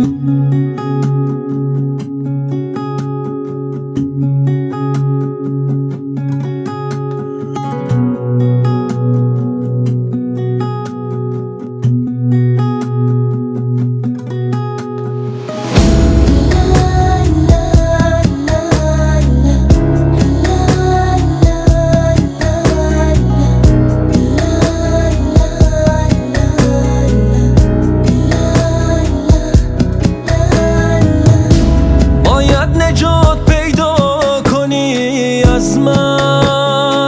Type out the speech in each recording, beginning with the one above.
نجات پیدا کنی از من،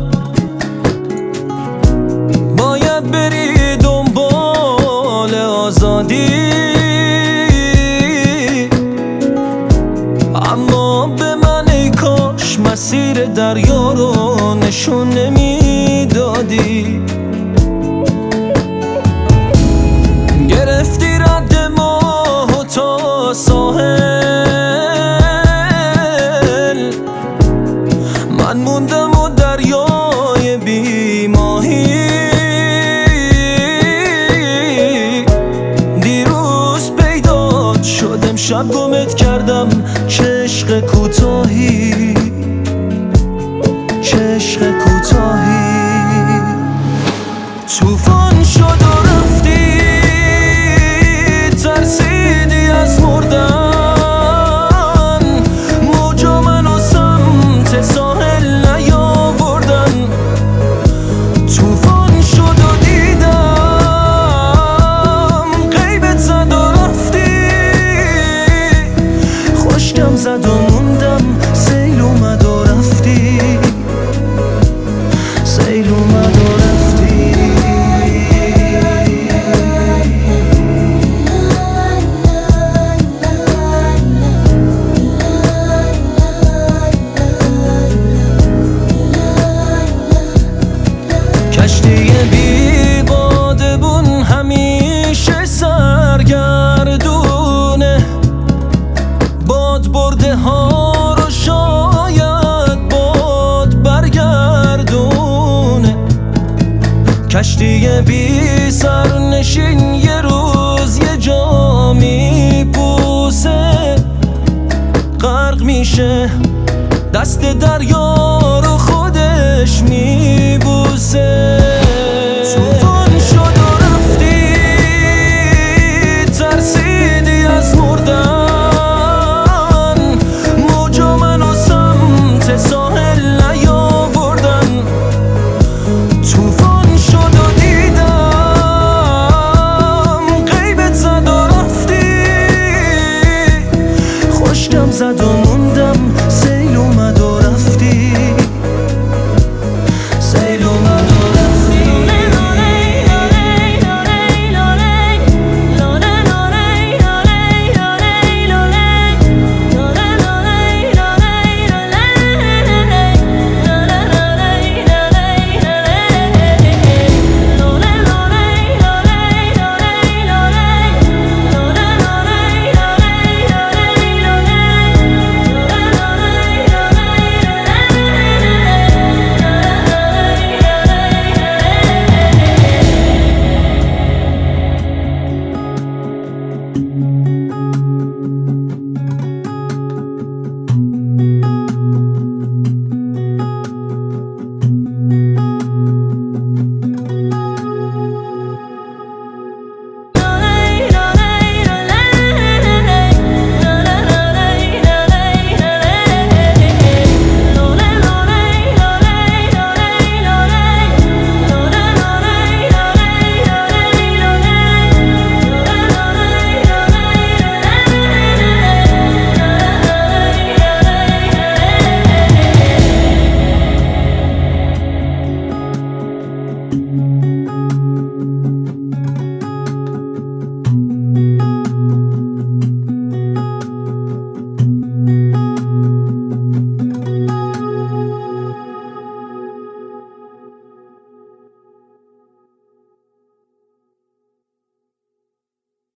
باید بری دنبال آزادی، اما به من ای کاش مسیر دریا رو نشون نمیدادی. گرفتی رد ماه تا ساحل، من موندم و دریای بی ماهی. دیروز پیدات شدم، شب گمت کردم، چه عشق کوتاهی، چه عشق کوتاهی. طوفان شد و رفتی، ترسیدی از مردن، موجا منو سمت ساحل نیاوردن. طوفان شد و دیدم غیبت زد و رفتی، خشکم زد و موندم، سیل اومد و رفتی، سیل اومد و رفتی. کشتی بی بادبون همیشه سرگردونه، باد برده ها رو شاید باد برگردونه. کشتی بی سرنشین یه روز یه جا میپوسه، غرق میشه